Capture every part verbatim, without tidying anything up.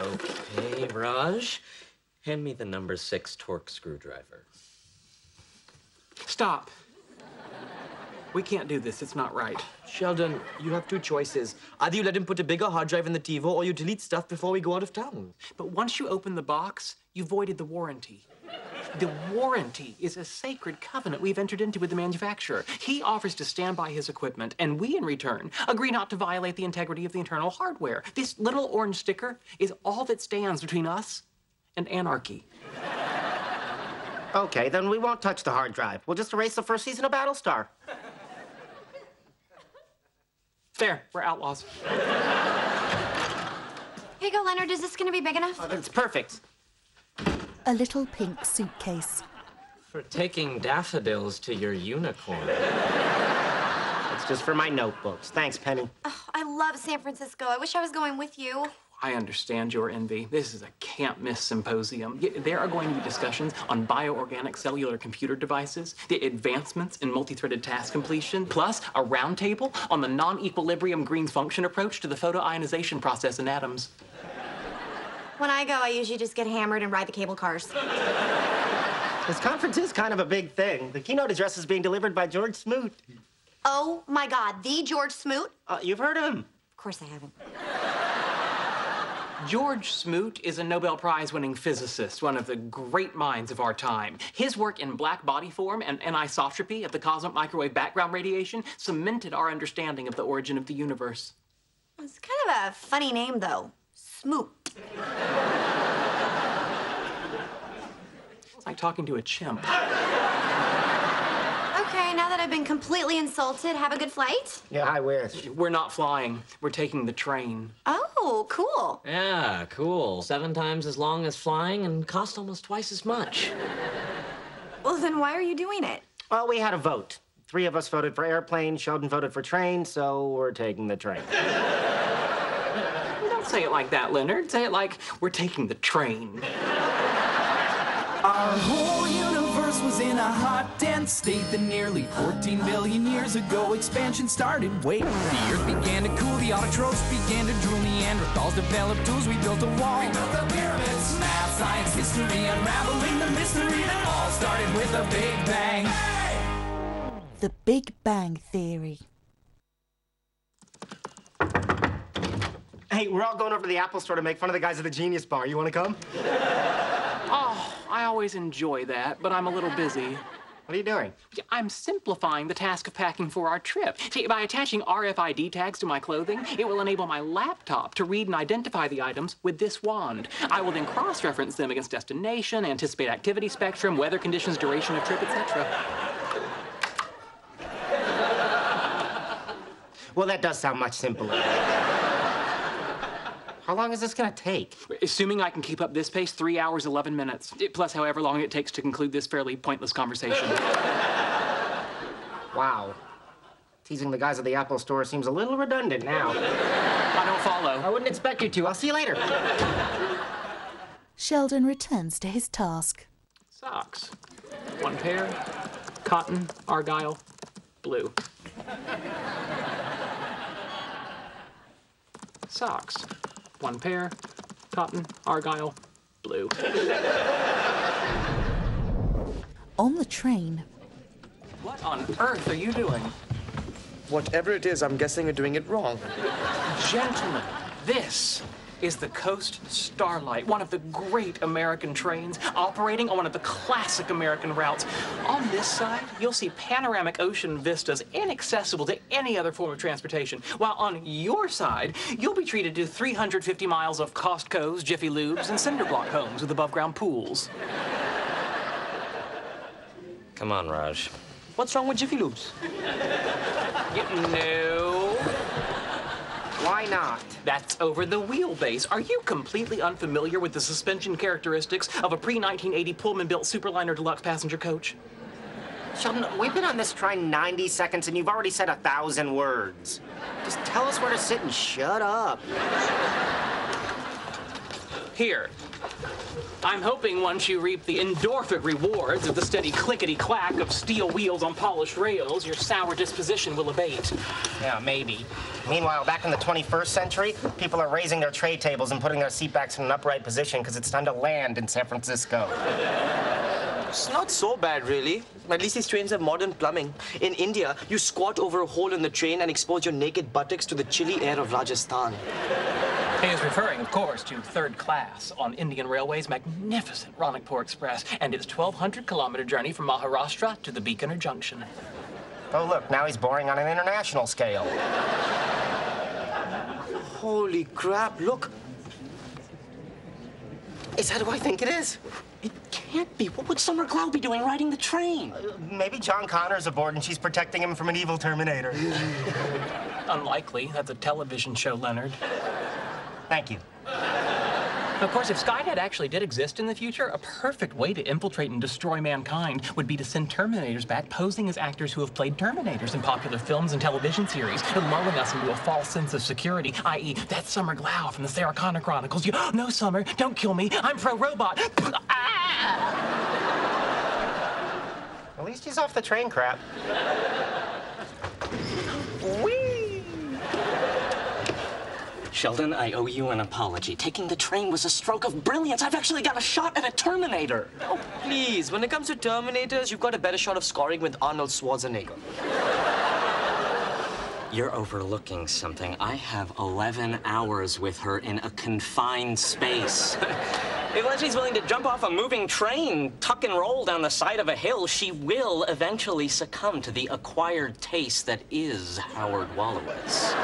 Okay, Raj. Hand me the number six torque screwdriver. Stop. We can't do this. It's not right. Sheldon, you have two choices. Either you let him put a bigger hard drive in the TiVo, or you delete stuff before we go out of town. But once you open the box, you voided the warranty. The warranty is a sacred covenant we've entered into with the manufacturer. He offers to stand by his equipment, and we, in return, agree not to violate the integrity of the internal hardware. This little orange sticker is all that stands between us and anarchy. Okay, then we won't touch the hard drive. We'll just erase the first season of Battlestar. There, we're outlaws. Here you go, Leonard. Is this going to be big enough? Oh, it's perfect. A little pink suitcase. For taking daffodils to your unicorn. It's just for my notebooks. Thanks, Penny. Oh, I love San Francisco. I wish I was going with you. I understand your envy. This is a can't-miss symposium. There are going to be discussions on bioorganic cellular computer devices, the advancements in multi-threaded task completion, plus a roundtable on the non-equilibrium Green's function approach to the photoionization process in atoms. When I go, I usually just get hammered and ride the cable cars. This conference is kind of a big thing. The keynote address is being delivered by George Smoot. Oh, my God. The George Smoot? Uh, you've heard of him? Of course I haven't. George Smoot is a Nobel Prize-winning physicist, one of the great minds of our time. His work in black body form and anisotropy of the cosmic microwave background radiation cemented our understanding of the origin of the universe. It's kind of a funny name, though. Smoot. It's like talking to a chimp. Okay, now that I've been completely insulted, have a good flight? Yeah, I wish. We're not flying. We're taking the train. Oh, cool. Yeah, cool. Seven times as long as flying and cost almost twice as much. Well, then why are you doing it? Well, we had a vote. Three of us voted for airplane, Sheldon voted for train, so we're taking the train. Don't say it like that, Leonard. Say it like we're taking the train. Our whole universe was in a hot, dense state that nearly fourteen billion years ago expansion started. Wait, the earth began to cool, the autotrophs began to drool, Neanderthals developed tools, we built a wall. We built the pyramids, math, science, history, unraveling the mystery that all started with a Big Bang. Hey! The Big Bang Theory. Hey, we're all going over to the Apple store to make fun of the guys at the Genius Bar. You want to come? Oh, I always enjoy that, but I'm a little busy. What are you doing? I'm simplifying the task of packing for our trip. See, by attaching R F I D tags to my clothing, it will enable my laptop to read and identify the items with this wand. I will then cross-reference them against destination, anticipate activity spectrum, weather conditions, duration of trip, et cetera. Well, that does sound much simpler. How long is this gonna take? Assuming I can keep up this pace, three hours, eleven minutes. Plus however long it takes to conclude this fairly pointless conversation. Wow. Teasing the guys at the Apple store seems a little redundant now. I don't follow. I wouldn't expect you to. I'll see you later. Sheldon returns to his task. Socks. One pair. Cotton, argyle, blue. Socks. One pair, cotton, argyle, blue. On the train. What on earth are you doing? Whatever it is, I'm guessing you're doing it wrong. Gentlemen, this is the Coast Starlight, one of the great American trains operating on one of the classic American routes. On this side, you'll see panoramic ocean vistas inaccessible to any other form of transportation, while on your side, you'll be treated to three hundred fifty miles of Costco's, Jiffy Lubes, and cinder block homes with above-ground pools. Come on, Raj. What's wrong with Jiffy Lubes? You know... Why not? That's over the wheelbase. Are you completely unfamiliar with the suspension characteristics of a pre nineteen eighty Pullman-built Superliner deluxe passenger coach? Sheldon, we've been on this train ninety seconds and you've already said a thousand words. Just tell us where to sit and shut up. Here, I'm hoping once you reap the endorphic rewards of the steady clickety-clack of steel wheels on polished rails, your sour disposition will abate. Yeah, maybe. Meanwhile, back in the twenty-first century, people are raising their tray tables and putting their seatbacks in an upright position because it's time to land in San Francisco. It's not so bad, really. At least these trains have modern plumbing. In India, you squat over a hole in the train and expose your naked buttocks to the chilly air of Rajasthan. He is referring, of course, to third class on Indian Railway's magnificent Ranakpur Express and its twelve hundred kilometer journey from Maharashtra to the Bikaner Junction. Oh, look, now he's boring on an international scale. Holy crap, look. Is that who I think it is? It can't be. What would Summer Glau be doing riding the train? Uh, maybe John Connor's aboard and she's protecting him from an evil Terminator. Unlikely. That's a television show, Leonard. Thank you. Of course, if Skynet actually did exist in the future, a perfect way to infiltrate and destroy mankind would be to send Terminators back posing as actors who have played Terminators in popular films and television series, lulling us into a false sense of security, that is, that's Summer Glau from the Sarah Connor Chronicles. You, no, Summer, don't kill me. I'm pro-robot. At least he's off the train crap. Sheldon, I owe you an apology. Taking the train was a stroke of brilliance. I've actually got a shot at a Terminator. Oh, please. When it comes to Terminators, you've got a better shot of scoring with Arnold Schwarzenegger. You're overlooking something. I have eleven hours with her in a confined space. If Leslie's willing to jump off a moving train, tuck and roll down the side of a hill, she will eventually succumb to the acquired taste that is Howard Wolowitz.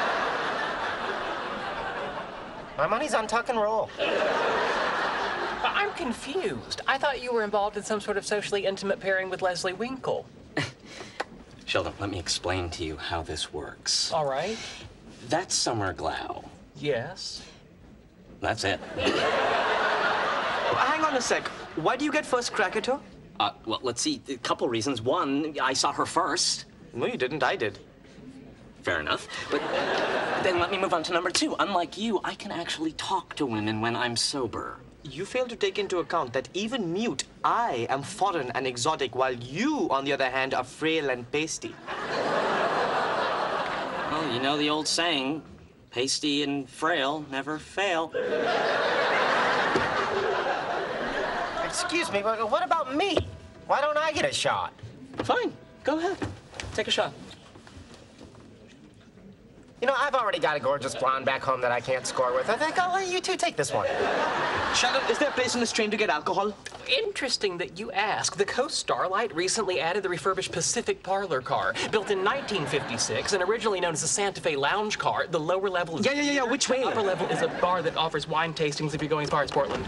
My money's on tuck and roll. I'm confused. I thought you were involved in some sort of socially intimate pairing with Leslie Winkle. Sheldon, let me explain to you how this works. All right. That's Summer Glau. Yes. That's it. Hang on a sec. Why do you get first crack at her? Uh, well, let's see. A couple reasons. One, I saw her first. No, you didn't. I did. Fair enough. But then let me move on to number two. Unlike you, I can actually talk to women when I'm sober. You fail to take into account that even mute, I am foreign and exotic, while you, on the other hand, are frail and pasty. Well, you know the old saying, pasty and frail never fail. Excuse me, but what about me? Why don't I get a shot? Fine. Go ahead. Take a shot. You know, I've already got a gorgeous blonde back home that I can't score with. I think I'll let you two take this one. Sheldon, is there a place on this train to get alcohol? Interesting that you ask. The Coast Starlight recently added the refurbished Pacific Parlor car. Built in nineteen fifty-six and originally known as the Santa Fe Lounge Car, the lower level is... Yeah, yeah, yeah, yeah. Which way? The upper level is a bar that offers wine tastings if you're going as far as Portland.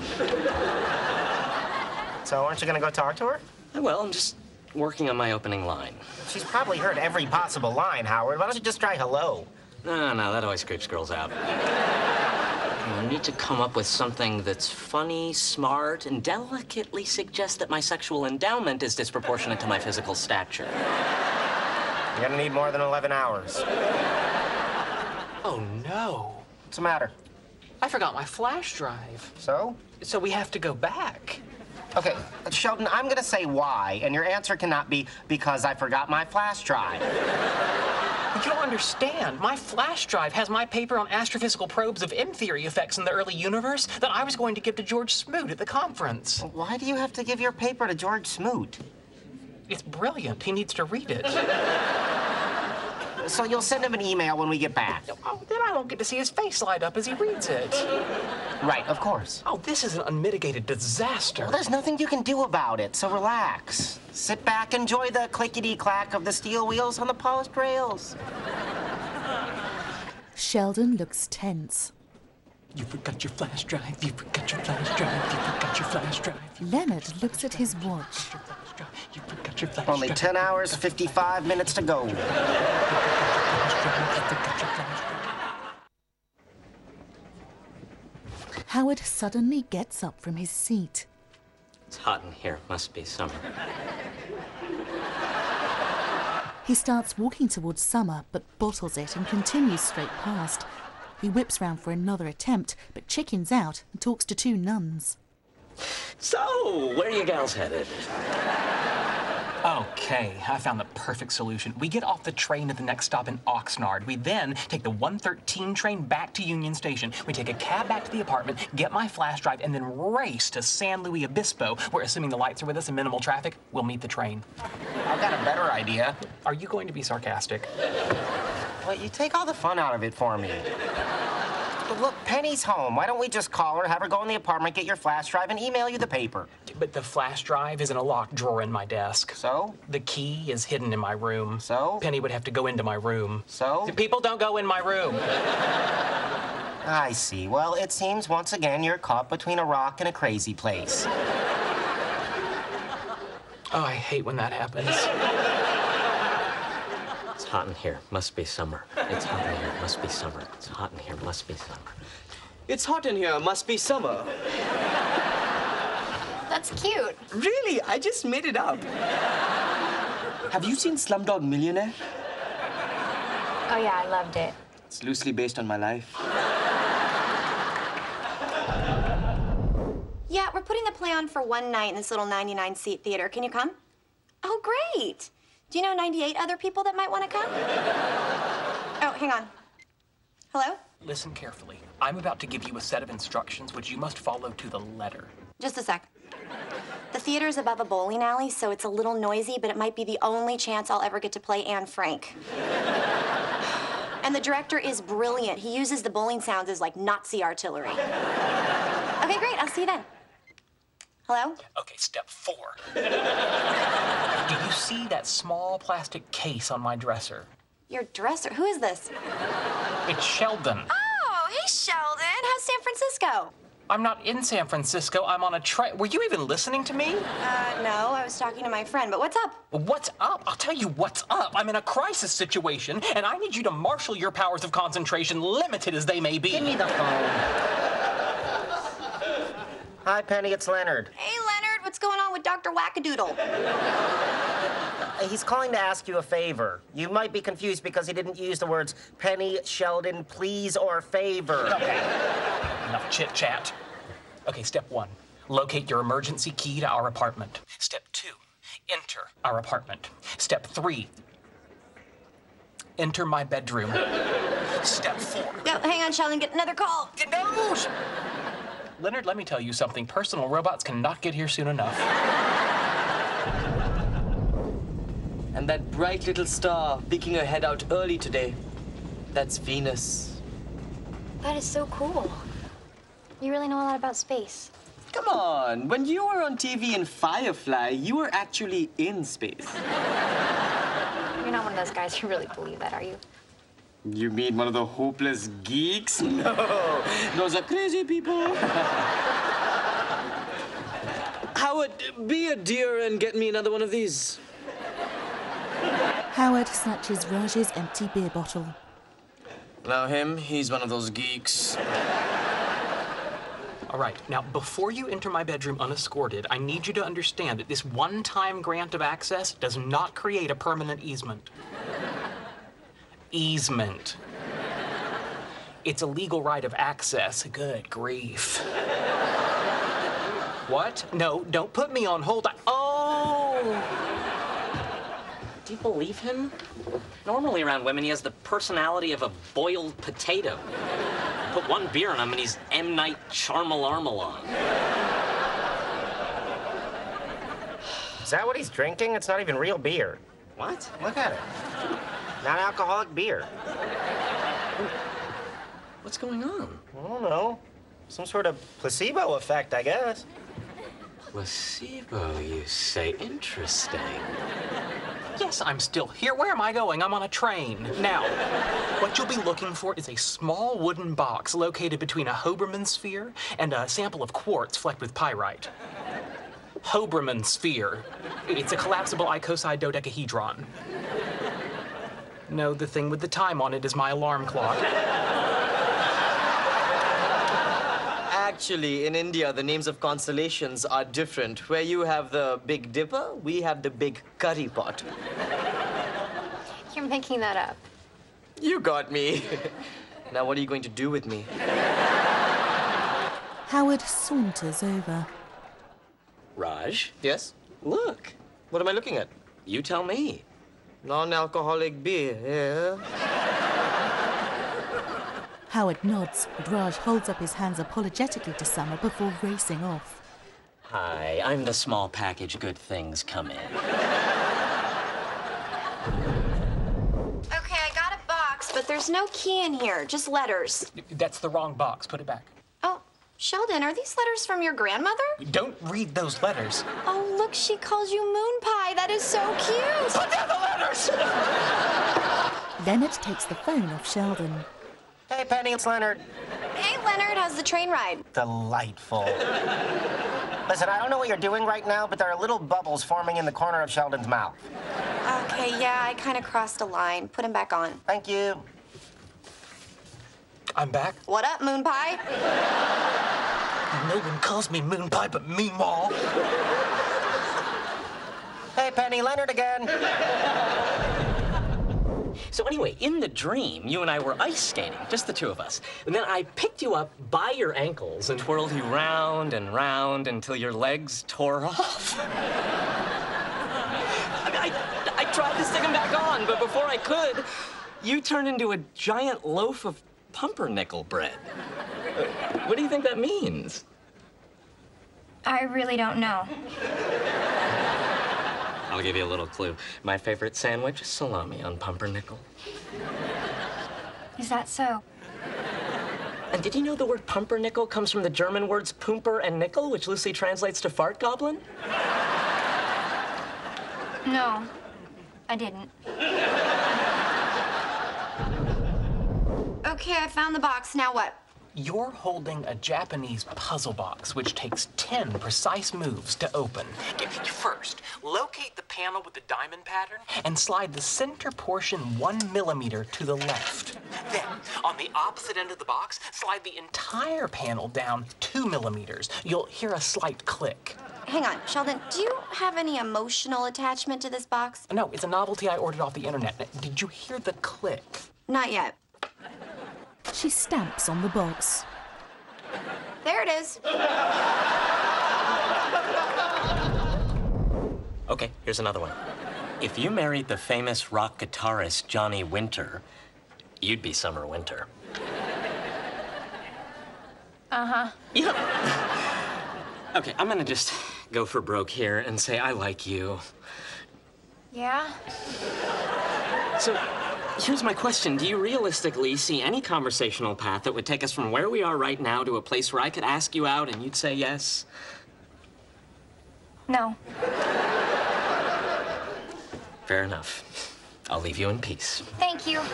So aren't you going to go talk to her? I will. I'm just working on my opening line. She's probably heard every possible line, Howard. Why don't you just try hello? No, no, that always creeps girls out. I need to come up with something that's funny, smart, and delicately suggest that my sexual endowment is disproportionate to my physical stature. You're gonna need more than eleven hours. Oh, no. What's the matter? I forgot my flash drive. So? So we have to go back. Okay, Sheldon, I'm gonna say why, and your answer cannot be because I forgot my flash drive. But you don't understand. My flash drive has my paper on astrophysical probes of M-theory effects in the early universe that I was going to give to George Smoot at the conference. Why do you have to give your paper to George Smoot? It's brilliant. He needs to read it. So you'll send him an email when we get back? Oh, then I won't get to see his face light up as he reads it. Right, of course. Oh, this is an unmitigated disaster. Well, there's nothing you can do about it, so relax. Sit back, enjoy the clickety-clack of the steel wheels on the polished rails. Sheldon looks tense. You forgot your flash drive. You forgot your flash drive. You forgot your flash drive. Leonard looks at his watch. You forgot your flash Only drive. ten hours, fifty-five minutes to go. Howard suddenly gets up from his seat. It's hot in here. Must be summer. He starts walking towards Summer, but bottles it and continues straight past. He whips round for another attempt, but chickens out and talks to two nuns. So, where are you gals headed? Okay, I found the perfect solution. We get off the train at the next stop in Oxnard. We then take the one thirteen train back to Union Station. We take a cab back to the apartment, get my flash drive, and then race to San Luis Obispo, where, assuming the lights are with us and minimal traffic, we'll meet the train. I've got a better idea. Are you going to be sarcastic? Well, you take all the fun out of it for me. But look, Penny's home. Why don't we just call her, have her go in the apartment, get your flash drive, and email you the paper? But the flash drive is in a locked drawer in my desk. So? The key is hidden in my room. So? Penny would have to go into my room. So? People don't go in my room. I see. Well, it seems once again you're caught between a rock and a crazy place. Oh, I hate when that happens. It's hot in here. Must be summer. It's hot in here. Must be summer. It's hot in here. Must be summer. It's hot in here. Must be summer. That's cute. Really? I just made it up. Have you seen Slumdog Millionaire? Oh, yeah, I loved it. It's loosely based on my life. Yeah, we're putting the play on for one night in this little ninety-nine seat theater. Can you come? Oh, great. Do you know ninety-eight other people that might want to come? Oh, hang on. Hello? Listen carefully. I'm about to give you a set of instructions which you must follow to the letter. Just a sec. The theater's above a bowling alley, so it's a little noisy, but it might be the only chance I'll ever get to play Anne Frank. And the director is brilliant. He uses the bowling sounds as, like, Nazi artillery. Okay, great. I'll see you then. Hello? Okay, step four. Do you see that small plastic case on my dresser? Your dresser? Who is this? It's Sheldon. Oh, hey, Sheldon. How's San Francisco? I'm not in San Francisco. I'm on a train. Were you even listening to me? Uh, no. I was talking to my friend, but what's up? What's up? I'll tell you what's up. I'm in a crisis situation, and I need you to marshal your powers of concentration, limited as they may be. Give me the phone. Hi, Penny, it's Leonard. Hey, Leonard. What's going on with Doctor Wackadoodle? Uh, He's calling to ask you a favor. You might be confused because he didn't use the words Penny, Sheldon, please, or favor. Okay. Enough chit-chat. Okay, step one. Locate your emergency key to our apartment. Step two. Enter our apartment. Step three. Enter my bedroom. Step four. No, hang on, Sheldon. Get another call. No! Leonard, let me tell you something. Personal robots cannot get here soon enough. And that bright little star peeking her head out early today. That's Venus. That is so cool. You really know a lot about space. Come on. When you were on T V in Firefly, you were actually in space. You're not one of those guys who really believe that, are you? You mean one of the hopeless geeks? No, those are crazy people. Howard, be a dear and get me another one of these. Howard snatches Raj's empty beer bottle. Now him, he's one of those geeks. All right, now, before you enter my bedroom unescorted, I need you to understand that this one-time grant of access does not create a permanent easement. Easement. It's a legal right of access. Good grief. What? No, don't put me on hold. I oh! Do you believe him? Normally around women, he has the personality of a boiled potato. Put one beer in him and he's M. Night Shyamalan. Is that what he's drinking? It's not even real beer. What? Look at it. Non-alcoholic beer. What's going on? I don't know. Some sort of placebo effect, I guess. Placebo, you say? Interesting. Yes, I'm still here. Where am I going? I'm on a train. Now, what you'll be looking for is a small wooden box located between a Hoberman sphere and a sample of quartz flecked with pyrite. Hoberman sphere. It's a collapsible icoside dodecahedron. No, the thing with the time on it is my alarm clock. Actually, in India, the names of constellations are different. Where you have the Big Dipper, we have the Big Curry Pot. You're making that up. You got me. Now, what are you going to do with me? Howard saunters over. Raj, Yes? look. What am I looking at? You tell me. Non-alcoholic beer, yeah. Howard nods, and Raj holds up his hands apologetically to Summer before racing off. Hi, I'm the small package good things come in. Okay, I got a box, but there's no key in here, just letters. That's the wrong box. Put it back. Oh, Sheldon, are these letters from your grandmother? Don't read those letters. Oh, look, she calls you Moon Pie. That is so cute. Put down the letters! Leonard takes the phone off Sheldon. Hey, Penny, it's Leonard. Hey, Leonard, how's the train ride? Delightful. Listen, I don't know what you're doing right now, but there are little bubbles forming in the corner of Sheldon's mouth. Okay, yeah, I kind of crossed a line. Put him back on. Thank you. I'm back. What up, Moon Pie? No one calls me Moon Pie but Meemaw. Hey, Penny, Leonard again. So anyway, in the dream, you and I were ice skating, just the two of us. And then I picked you up by your ankles and twirled you round and round until your legs tore off. I mean, I, I tried to stick them back on, but before I could, you turned into a giant loaf of pumpernickel bread. What do you think that means? I really don't know. I'll give you a little clue. My favorite sandwich, salami on pumpernickel. Is that so? And did you know the word pumpernickel comes from the German words pumper and nickel, which loosely translates to fart goblin? No, I didn't. Okay, I found the box. Now what? You're holding a Japanese puzzle box, which takes ten precise moves to open. First, locate the panel with the diamond pattern and slide the center portion one millimeter to the left. Then, on the opposite end of the box, slide the entire panel down two millimeters. You'll hear a slight click. Hang on, Sheldon, do you have any emotional attachment to this box? No, it's a novelty I ordered off the internet. Did you hear the click? Not yet. She stamps on the box. There it is. Okay, here's another one. If you married the famous rock guitarist Johnny Winter, you'd be Summer Winter. Uh-huh. Yeah. Okay, I'm gonna just go for broke here and say I like you. Yeah? So, here's my question. Do you realistically see any conversational path that would take us from where we are right now to a place where I could ask you out and you'd say yes? No. Fair enough. I'll leave you in peace. Thank you.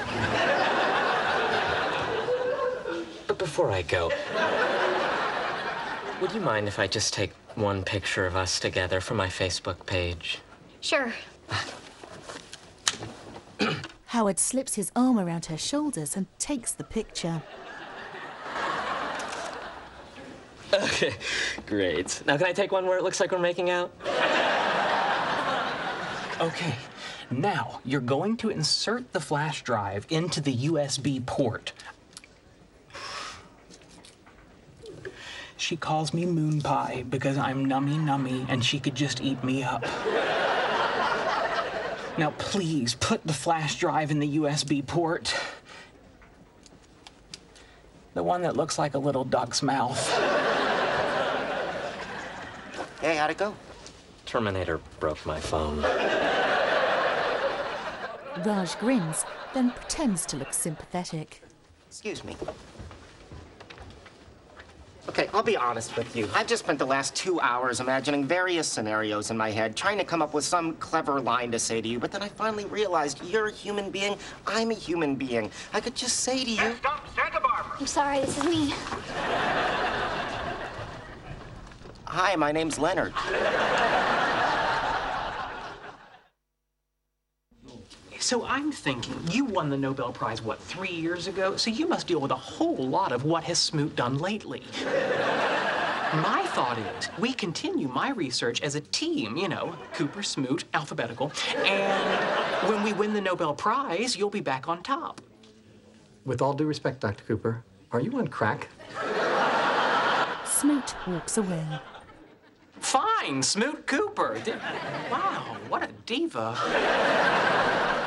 But before I go, would you mind if I just take one picture of us together for my Facebook page? Sure. Howard slips his arm around her shoulders and takes the picture. Okay, great. Now can I take one where it looks like we're making out? Okay, now you're going to insert the flash drive into the U S B port. She calls me Moon Pie because I'm nummy nummy and she could just eat me up. Now please put the flash drive in the U S B port. The one that looks like a little duck's mouth. Hey, how'd it go? Terminator broke my phone. Raj grins, then pretends to look sympathetic. Excuse me. Okay, I'll be honest with you. I've just spent the last two hours imagining various scenarios in my head, trying to come up with some clever line to say to you, but then I finally realized you're a human being, I'm a human being. I could just say to you... Next up, Santa Barbara. I'm sorry, this is me. Hi, my name's Leonard. So I'm thinking, you won the Nobel Prize, what, three years ago? So you must deal with a whole lot of what has Smoot done lately. My thought is, we continue my research as a team, you know, Cooper, Smoot, alphabetical, and when we win the Nobel Prize, you'll be back on top. With all due respect, Doctor Cooper, are you on crack? Smoot walks away. Fine, Smoot Cooper. Di- Wow, what a diva.